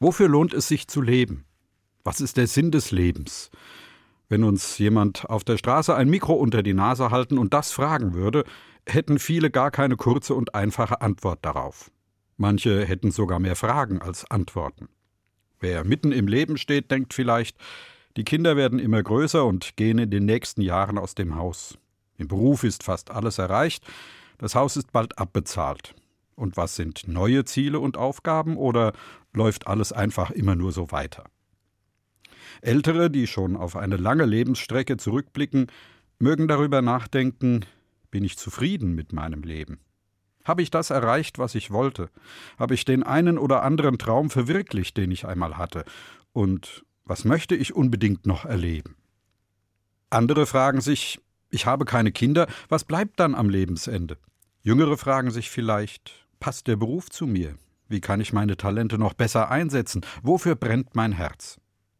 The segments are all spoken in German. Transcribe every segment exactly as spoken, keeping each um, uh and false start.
Wofür lohnt es sich zu leben? Was ist der Sinn des Lebens? Wenn uns jemand auf der Straße ein Mikro unter die Nase halten und das fragen würde, hätten viele gar keine kurze und einfache Antwort darauf. Manche hätten sogar mehr Fragen als Antworten. Wer mitten im Leben steht, denkt vielleicht, die Kinder werden immer größer und gehen in den nächsten Jahren aus dem Haus. Im Beruf ist fast alles erreicht, das Haus ist bald abbezahlt. Und was sind neue Ziele und Aufgaben, oder läuft alles einfach immer nur so weiter? Ältere, die schon auf eine lange Lebensstrecke zurückblicken, mögen darüber nachdenken: Bin ich zufrieden mit meinem Leben? Habe ich das erreicht, was ich wollte? Habe ich den einen oder anderen Traum verwirklicht, den ich einmal hatte? Und was möchte ich unbedingt noch erleben? Andere fragen sich: Ich habe keine Kinder, was bleibt dann am Lebensende? Jüngere fragen sich vielleicht: Passt der Beruf zu mir? Wie kann ich meine Talente noch besser einsetzen? Wofür brennt mein Herz?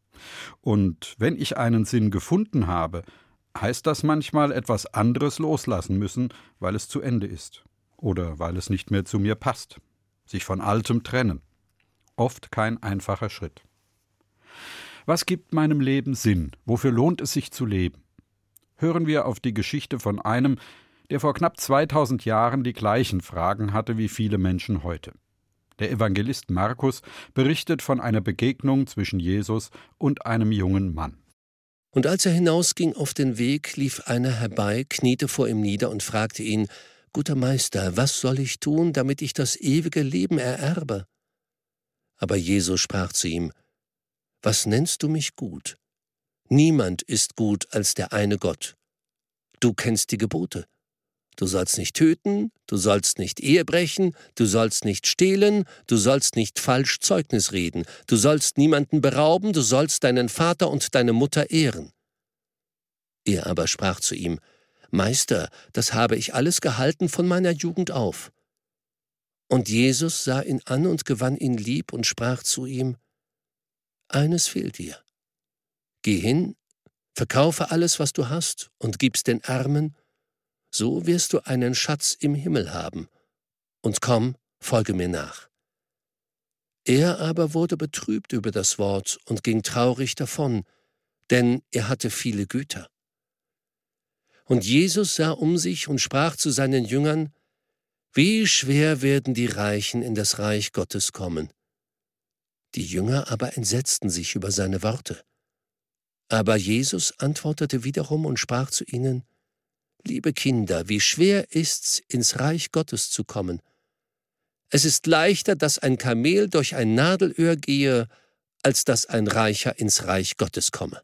Und wenn ich einen Sinn gefunden habe, heißt das manchmal etwas anderes loslassen müssen, weil es zu Ende ist oder weil es nicht mehr zu mir passt. Sich von Altem trennen. Oft kein einfacher Schritt. Was gibt meinem Leben Sinn? Wofür lohnt es sich zu leben? Hören wir auf die Geschichte von einem, der vor knapp zweitausend Jahren die gleichen Fragen hatte wie viele Menschen heute. Der Evangelist Markus berichtet von einer Begegnung zwischen Jesus und einem jungen Mann. Und als er hinausging auf den Weg, lief einer herbei, kniete vor ihm nieder und fragte ihn: »Guter Meister, was soll ich tun, damit ich das ewige Leben ererbe?« Aber Jesus sprach zu ihm: »Was nennst du mich gut? Niemand ist gut als der eine Gott. Du kennst die Gebote. Du sollst nicht töten, du sollst nicht Ehe brechen, du sollst nicht stehlen, du sollst nicht falsch Zeugnis reden, du sollst niemanden berauben, du sollst deinen Vater und deine Mutter ehren.« Er aber sprach zu ihm: »Meister, das habe ich alles gehalten von meiner Jugend auf.« Und Jesus sah ihn an und gewann ihn lieb und sprach zu ihm: »Eines fehlt dir. Geh hin, verkaufe alles, was du hast, und gib's den Armen, so wirst du einen Schatz im Himmel haben. Und komm, folge mir nach.« Er aber wurde betrübt über das Wort und ging traurig davon, denn er hatte viele Güter. Und Jesus sah um sich und sprach zu seinen Jüngern: »Wie schwer werden die Reichen in das Reich Gottes kommen!« Die Jünger aber entsetzten sich über seine Worte. Aber Jesus antwortete wiederum und sprach zu ihnen: »Liebe Kinder, wie schwer ist's, ins Reich Gottes zu kommen. Es ist leichter, dass ein Kamel durch ein Nadelöhr gehe, als dass ein Reicher ins Reich Gottes komme.«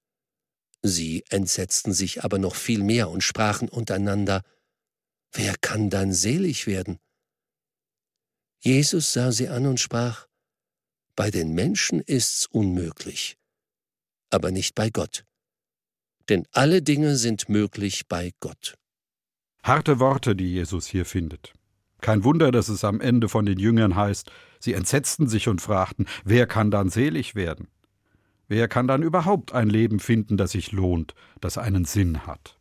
Sie entsetzten sich aber noch viel mehr und sprachen untereinander: »Wer kann dann selig werden?« Jesus sah sie an und sprach: »Bei den Menschen ist's unmöglich, aber nicht bei Gott. Denn alle Dinge sind möglich bei Gott.« Harte Worte, die Jesus hier findet. Kein Wunder, dass es am Ende von den Jüngern heißt: Sie entsetzten sich und fragten: Wer kann dann selig werden? Wer kann dann überhaupt ein Leben finden, das sich lohnt, das einen Sinn hat?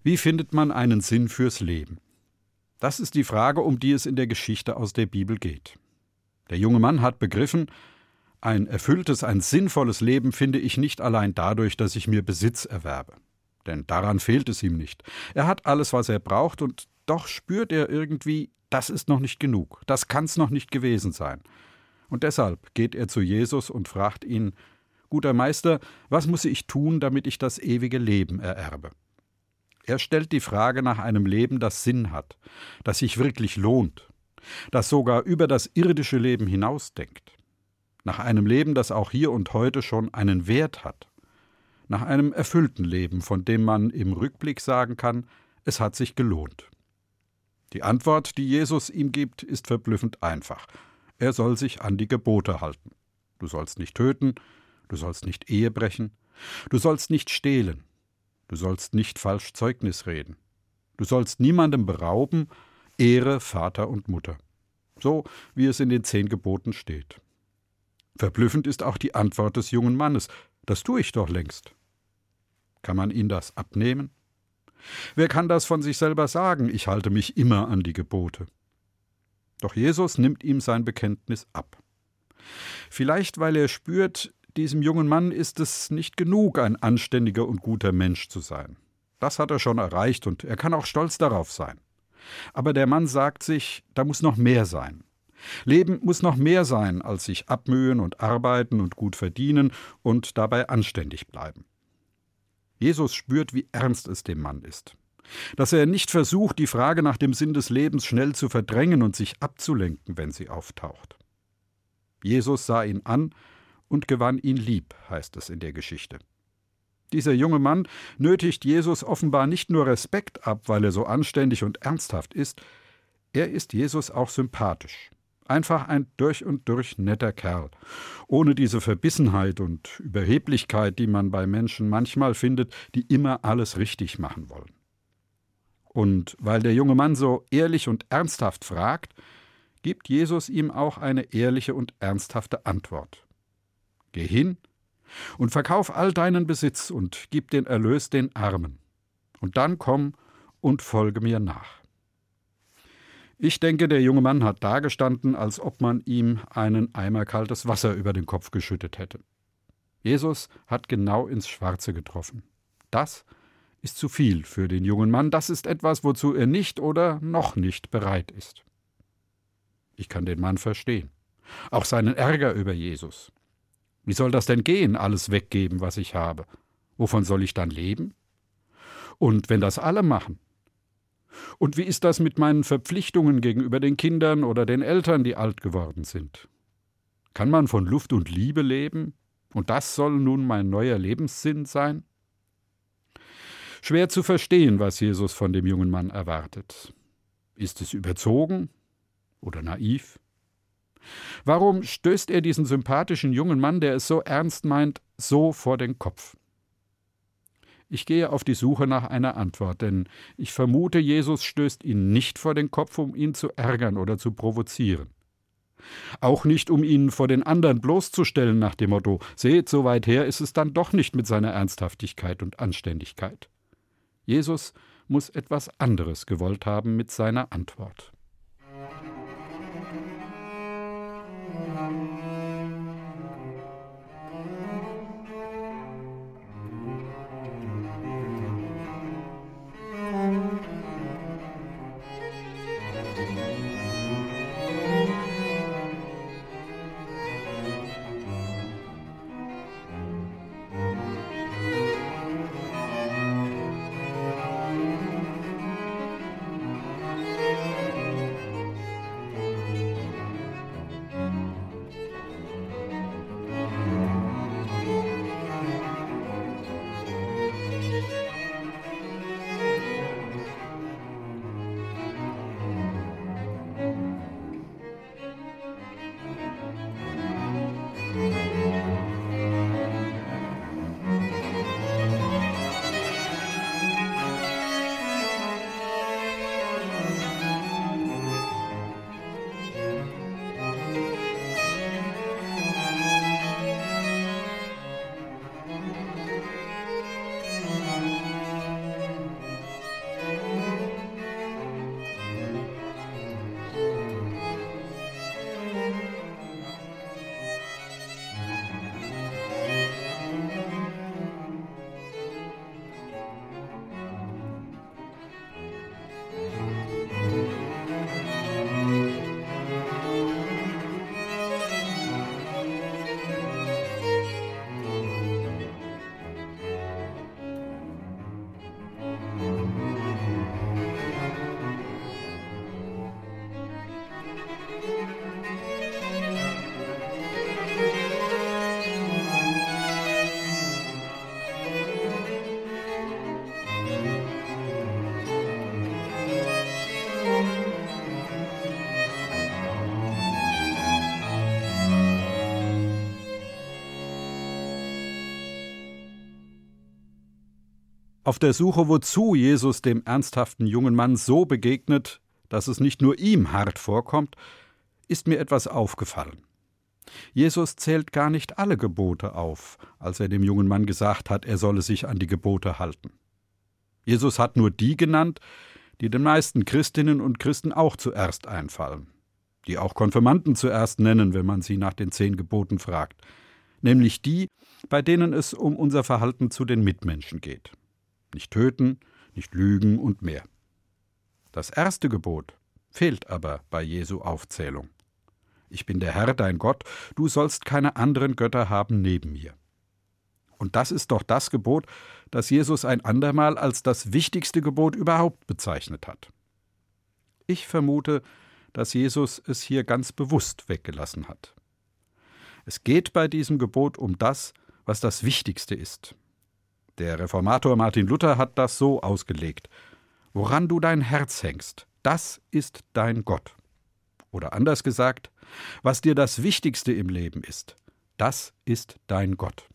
Wie findet man einen Sinn fürs Leben? Das ist die Frage, um die es in der Geschichte aus der Bibel geht. Der junge Mann hat begriffen, ein erfülltes, ein sinnvolles Leben finde ich nicht allein dadurch, dass ich mir Besitz erwerbe. Denn daran fehlt es ihm nicht. Er hat alles, was er braucht, und doch spürt er irgendwie, das ist noch nicht genug, das kann's noch nicht gewesen sein. Und deshalb geht er zu Jesus und fragt ihn: Guter Meister, was muss ich tun, damit ich das ewige Leben ererbe? Er stellt die Frage nach einem Leben, das Sinn hat, das sich wirklich lohnt, das sogar über das irdische Leben hinausdenkt. Nach einem Leben, das auch hier und heute schon einen Wert hat. Nach einem erfüllten Leben, von dem man im Rückblick sagen kann, es hat sich gelohnt. Die Antwort, die Jesus ihm gibt, ist verblüffend einfach. Er soll sich an die Gebote halten. Du sollst nicht töten, du sollst nicht Ehe brechen, du sollst nicht stehlen, du sollst nicht falsch Zeugnis reden, du sollst niemandem berauben, ehre Vater und Mutter. So wie es in den zehn Geboten steht. Verblüffend ist auch die Antwort des jungen Mannes: Das tue ich doch längst. Kann man ihn das abnehmen? Wer kann das von sich selber sagen: Ich halte mich immer an die Gebote? Doch Jesus nimmt ihm sein Bekenntnis ab. Vielleicht, weil er spürt, diesem jungen Mann ist es nicht genug, ein anständiger und guter Mensch zu sein. Das hat er schon erreicht und er kann auch stolz darauf sein. Aber der Mann sagt sich, da muss noch mehr sein. Leben muss noch mehr sein, als sich abmühen und arbeiten und gut verdienen und dabei anständig bleiben. Jesus spürt, wie ernst es dem Mann ist. Dass er nicht versucht, die Frage nach dem Sinn des Lebens schnell zu verdrängen und sich abzulenken, wenn sie auftaucht. Jesus sah ihn an und gewann ihn lieb, heißt es in der Geschichte. Dieser junge Mann nötigt Jesus offenbar nicht nur Respekt ab, weil er so anständig und ernsthaft ist, er ist Jesus auch sympathisch. Einfach ein durch und durch netter Kerl, ohne diese Verbissenheit und Überheblichkeit, die man bei Menschen manchmal findet, die immer alles richtig machen wollen. Und weil der junge Mann so ehrlich und ernsthaft fragt, gibt Jesus ihm auch eine ehrliche und ernsthafte Antwort. Geh hin und verkauf all deinen Besitz und gib den Erlös den Armen. Und dann komm und folge mir nach. Ich denke, der junge Mann hat dagestanden, als ob man ihm einen Eimer kaltes Wasser über den Kopf geschüttet hätte. Jesus hat genau ins Schwarze getroffen. Das ist zu viel für den jungen Mann. Das ist etwas, wozu er nicht oder noch nicht bereit ist. Ich kann den Mann verstehen. Auch seinen Ärger über Jesus. Wie soll das denn gehen, alles weggeben, was ich habe? Wovon soll ich dann leben? Und wenn das alle machen? Und wie ist das mit meinen Verpflichtungen gegenüber den Kindern oder den Eltern, die alt geworden sind? Kann man von Luft und Liebe leben? Und das soll nun mein neuer Lebenssinn sein? Schwer zu verstehen, was Jesus von dem jungen Mann erwartet. Ist es überzogen oder naiv? Warum stößt er diesen sympathischen jungen Mann, der es so ernst meint, so vor den Kopf? Ich gehe auf die Suche nach einer Antwort, denn ich vermute, Jesus stößt ihn nicht vor den Kopf, um ihn zu ärgern oder zu provozieren. Auch nicht, um ihn vor den anderen bloßzustellen nach dem Motto, seht, so weit her ist es dann doch nicht mit seiner Ernsthaftigkeit und Anständigkeit. Jesus muss etwas anderes gewollt haben mit seiner Antwort. Auf der Suche, wozu Jesus dem ernsthaften jungen Mann so begegnet, dass es nicht nur ihm hart vorkommt, ist mir etwas aufgefallen. Jesus zählt gar nicht alle Gebote auf, als er dem jungen Mann gesagt hat, er solle sich an die Gebote halten. Jesus hat nur die genannt, die den meisten Christinnen und Christen auch zuerst einfallen, die auch Konfirmanden zuerst nennen, wenn man sie nach den zehn Geboten fragt, nämlich die, bei denen es um unser Verhalten zu den Mitmenschen geht. Nicht töten, nicht lügen und mehr. Das erste Gebot fehlt aber bei Jesu Aufzählung. Ich bin der Herr, dein Gott, du sollst keine anderen Götter haben neben mir. Und das ist doch das Gebot, das Jesus ein andermal als das wichtigste Gebot überhaupt bezeichnet hat. Ich vermute, dass Jesus es hier ganz bewusst weggelassen hat. Es geht bei diesem Gebot um das, was das Wichtigste ist. Der Reformator Martin Luther hat das so ausgelegt: Woran du dein Herz hängst, das ist dein Gott. Oder anders gesagt, was dir das Wichtigste im Leben ist, das ist dein Gott.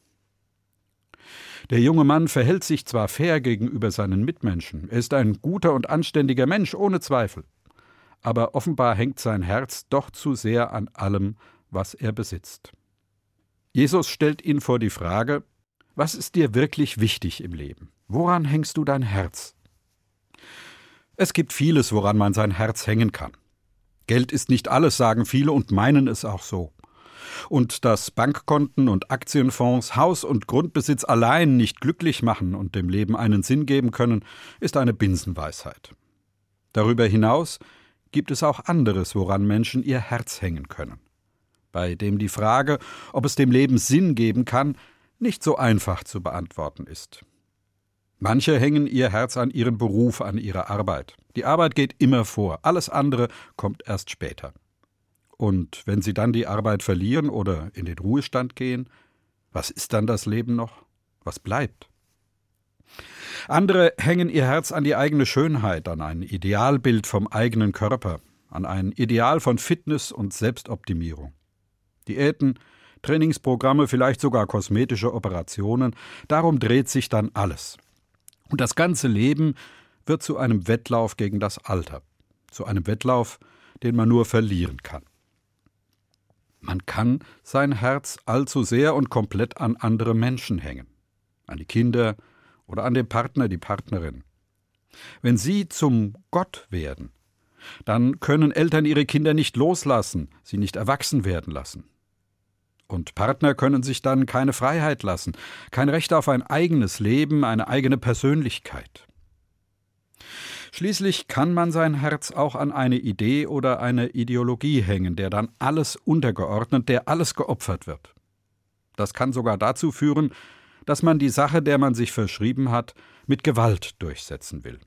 Der junge Mann verhält sich zwar fair gegenüber seinen Mitmenschen, er ist ein guter und anständiger Mensch, ohne Zweifel, aber offenbar hängt sein Herz doch zu sehr an allem, was er besitzt. Jesus stellt ihn vor die Frage: Was ist dir wirklich wichtig im Leben? Woran hängst du dein Herz? Es gibt vieles, woran man sein Herz hängen kann. Geld ist nicht alles, sagen viele und meinen es auch so. Und dass Bankkonten und Aktienfonds, Haus- und Grundbesitz allein nicht glücklich machen und dem Leben einen Sinn geben können, ist eine Binsenweisheit. Darüber hinaus gibt es auch anderes, woran Menschen ihr Herz hängen können, bei dem die Frage, ob es dem Leben Sinn geben kann, nicht so einfach zu beantworten ist. Manche hängen ihr Herz an ihren Beruf, an ihre Arbeit. Die Arbeit geht immer vor, alles andere kommt erst später. Und wenn sie dann die Arbeit verlieren oder in den Ruhestand gehen, was ist dann das Leben noch? Was bleibt? Andere hängen ihr Herz an die eigene Schönheit, an ein Idealbild vom eigenen Körper, an ein Ideal von Fitness und Selbstoptimierung. Diäten, Trainingsprogramme, vielleicht sogar kosmetische Operationen, darum dreht sich dann alles. Und das ganze Leben wird zu einem Wettlauf gegen das Alter, zu einem Wettlauf, den man nur verlieren kann. Man kann sein Herz allzu sehr und komplett an andere Menschen hängen, an die Kinder oder an den Partner, die Partnerin. Wenn sie zum Gott werden, dann können Eltern ihre Kinder nicht loslassen, sie nicht erwachsen werden lassen. Und Partner können sich dann keine Freiheit lassen, kein Recht auf ein eigenes Leben, eine eigene Persönlichkeit. Schließlich kann man sein Herz auch an eine Idee oder eine Ideologie hängen, der dann alles untergeordnet, der alles geopfert wird. Das kann sogar dazu führen, dass man die Sache, der man sich verschrieben hat, mit Gewalt durchsetzen will.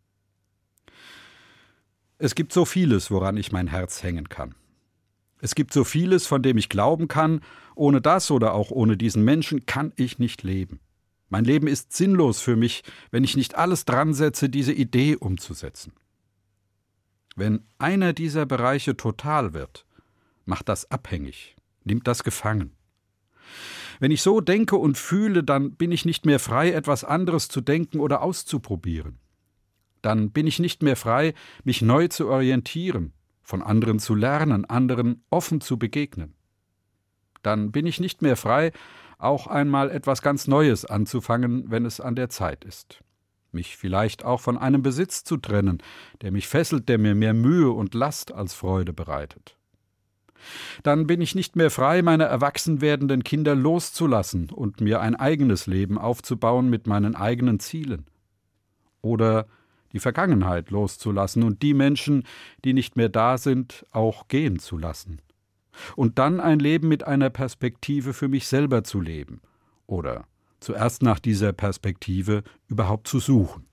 Es gibt so vieles, woran ich mein Herz hängen kann. Es gibt so vieles, von dem ich glauben kann, ohne das oder auch ohne diesen Menschen kann ich nicht leben. Mein Leben ist sinnlos für mich, wenn ich nicht alles dran setze, diese Idee umzusetzen. Wenn einer dieser Bereiche total wird, macht das abhängig, nimmt das gefangen. Wenn ich so denke und fühle, dann bin ich nicht mehr frei, etwas anderes zu denken oder auszuprobieren. Dann bin ich nicht mehr frei, mich neu zu orientieren, von anderen zu lernen, anderen offen zu begegnen. Dann bin ich nicht mehr frei, auch einmal etwas ganz Neues anzufangen, wenn es an der Zeit ist. Mich vielleicht auch von einem Besitz zu trennen, der mich fesselt, der mir mehr Mühe und Last als Freude bereitet. Dann bin ich nicht mehr frei, meine erwachsen werdenden Kinder loszulassen und mir ein eigenes Leben aufzubauen mit meinen eigenen Zielen. Oder die Vergangenheit loszulassen und die Menschen, die nicht mehr da sind, auch gehen zu lassen. Und dann ein Leben mit einer Perspektive für mich selber zu leben. Oder zuerst nach dieser Perspektive überhaupt zu suchen.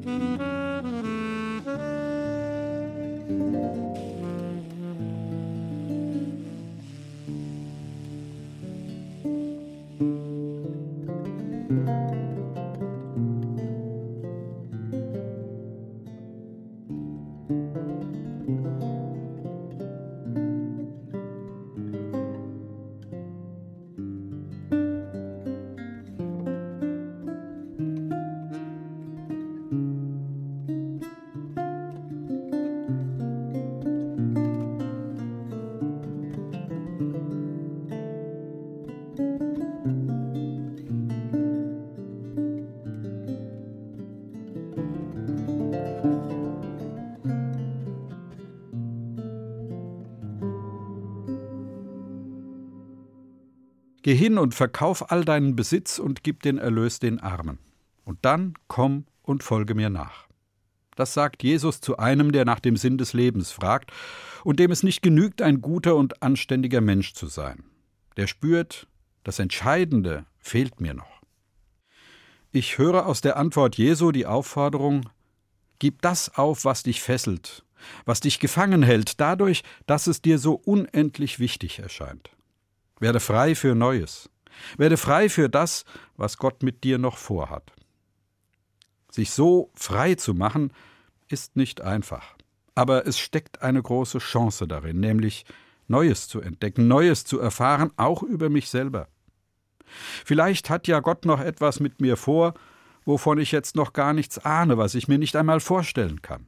Geh hin und verkauf all deinen Besitz und gib den Erlös den Armen. Und dann komm und folge mir nach. Das sagt Jesus zu einem, der nach dem Sinn des Lebens fragt und dem es nicht genügt, ein guter und anständiger Mensch zu sein. Der spürt, das Entscheidende fehlt mir noch. Ich höre aus der Antwort Jesu die Aufforderung: Gib das auf, was dich fesselt, was dich gefangen hält, dadurch, dass es dir so unendlich wichtig erscheint. Werde frei für Neues. Werde frei für das, was Gott mit dir noch vorhat. Sich so frei zu machen, ist nicht einfach. Aber es steckt eine große Chance darin, nämlich Neues zu entdecken, Neues zu erfahren, auch über mich selber. Vielleicht hat ja Gott noch etwas mit mir vor, wovon ich jetzt noch gar nichts ahne, was ich mir nicht einmal vorstellen kann.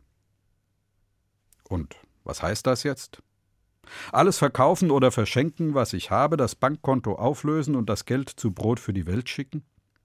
Und was heißt das jetzt? Alles verkaufen oder verschenken, was ich habe, das Bankkonto auflösen und das Geld zu Brot für die Welt schicken?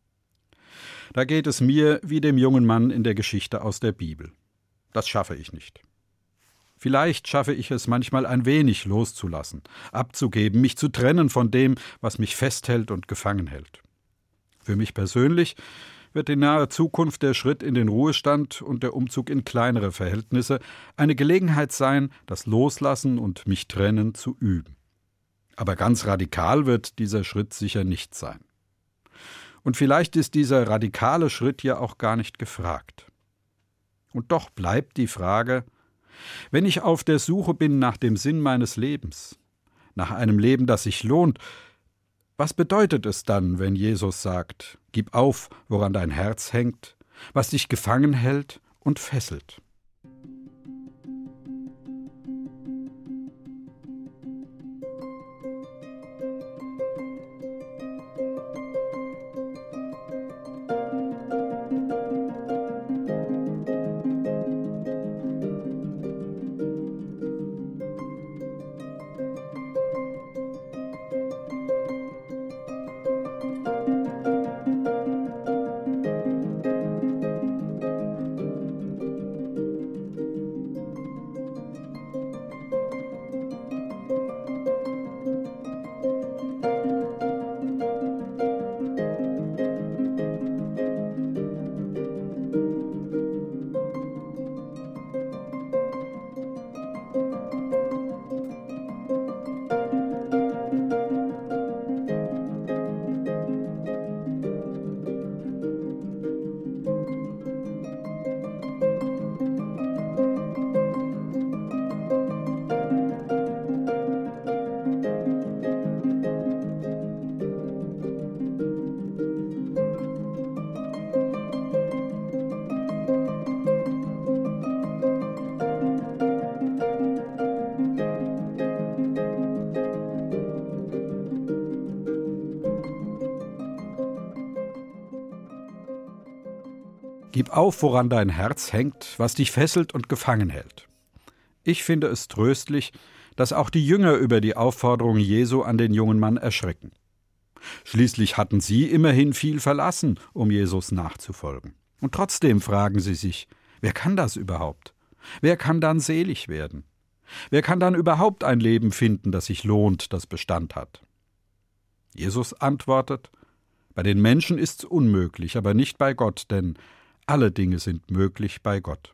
Da geht es mir wie dem jungen Mann in der Geschichte aus der Bibel. Das schaffe ich nicht. Vielleicht schaffe ich es manchmal ein wenig loszulassen, abzugeben, mich zu trennen von dem, was mich festhält und gefangen hält. Für mich persönlich wird in naher Zukunft der Schritt in den Ruhestand und der Umzug in kleinere Verhältnisse eine Gelegenheit sein, das Loslassen und mich trennen zu üben. Aber ganz radikal wird dieser Schritt sicher nicht sein. Und vielleicht ist dieser radikale Schritt ja auch gar nicht gefragt. Und doch bleibt die Frage: Wenn ich auf der Suche bin nach dem Sinn meines Lebens, nach einem Leben, das sich lohnt, was bedeutet es dann, wenn Jesus sagt: Gib auf, woran dein Herz hängt, was dich gefangen hält und fesselt? Gib auf, woran dein Herz hängt, was dich fesselt und gefangen hält. Ich finde es tröstlich, dass auch die Jünger über die Aufforderung Jesu an den jungen Mann erschrecken. Schließlich hatten sie immerhin viel verlassen, um Jesus nachzufolgen. Und trotzdem fragen sie sich: Wer kann das überhaupt? Wer kann dann selig werden? Wer kann dann überhaupt ein Leben finden, das sich lohnt, das Bestand hat? Jesus antwortet: Bei den Menschen ist's unmöglich, aber nicht bei Gott, denn alle Dinge sind möglich bei Gott.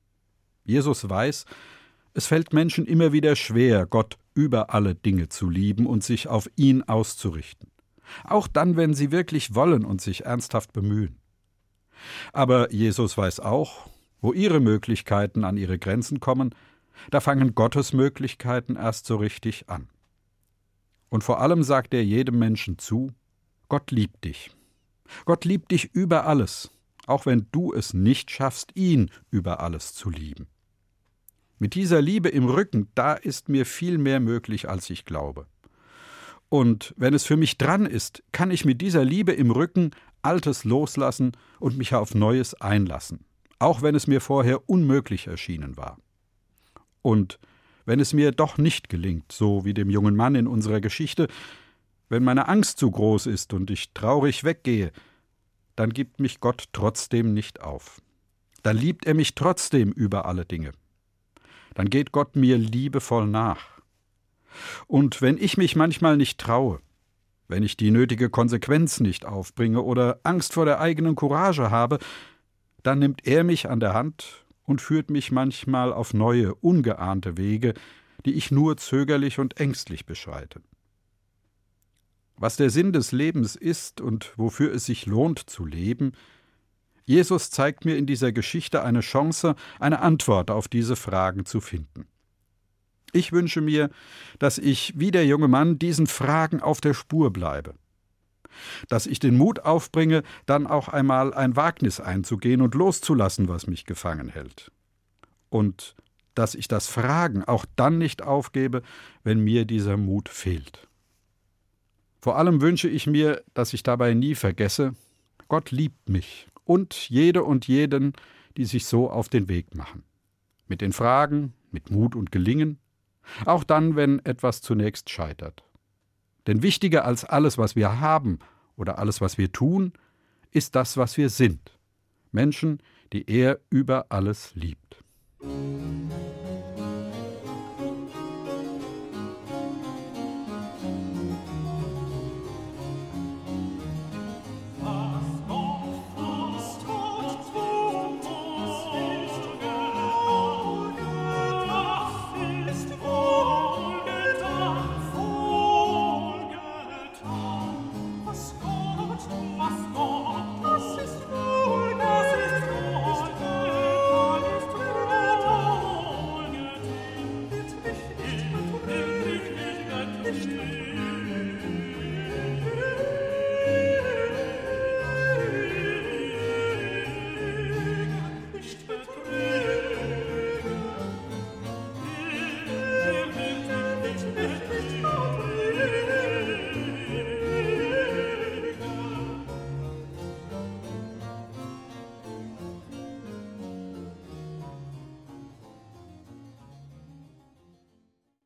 Jesus weiß, es fällt Menschen immer wieder schwer, Gott über alle Dinge zu lieben und sich auf ihn auszurichten. Auch dann, wenn sie wirklich wollen und sich ernsthaft bemühen. Aber Jesus weiß auch, wo ihre Möglichkeiten an ihre Grenzen kommen, da fangen Gottes Möglichkeiten erst so richtig an. Und vor allem sagt er jedem Menschen zu: Gott liebt dich. Gott liebt dich über alles, auch wenn du es nicht schaffst, ihn über alles zu lieben. Mit dieser Liebe im Rücken, da ist mir viel mehr möglich, als ich glaube. Und wenn es für mich dran ist, kann ich mit dieser Liebe im Rücken Altes loslassen und mich auf Neues einlassen, auch wenn es mir vorher unmöglich erschienen war. Und wenn es mir doch nicht gelingt, so wie dem jungen Mann in unserer Geschichte, wenn meine Angst zu groß ist und ich traurig weggehe, dann gibt mich Gott trotzdem nicht auf. Dann liebt er mich trotzdem über alle Dinge. Dann geht Gott mir liebevoll nach. Und wenn ich mich manchmal nicht traue, wenn ich die nötige Konsequenz nicht aufbringe oder Angst vor der eigenen Courage habe, dann nimmt er mich an der Hand und führt mich manchmal auf neue, ungeahnte Wege, die ich nur zögerlich und ängstlich beschreite. Was der Sinn des Lebens ist und wofür es sich lohnt zu leben, Jesus zeigt mir in dieser Geschichte eine Chance, eine Antwort auf diese Fragen zu finden. Ich wünsche mir, dass ich, wie der junge Mann, diesen Fragen auf der Spur bleibe. Dass ich den Mut aufbringe, dann auch einmal ein Wagnis einzugehen und loszulassen, was mich gefangen hält. Und dass ich das Fragen auch dann nicht aufgebe, wenn mir dieser Mut fehlt. Vor allem wünsche ich mir, dass ich dabei nie vergesse: Gott liebt mich und jede und jeden, die sich so auf den Weg machen. Mit den Fragen, mit Mut und Gelingen, auch dann, wenn etwas zunächst scheitert. Denn wichtiger als alles, was wir haben oder alles, was wir tun, ist das, was wir sind. Menschen, die er über alles liebt.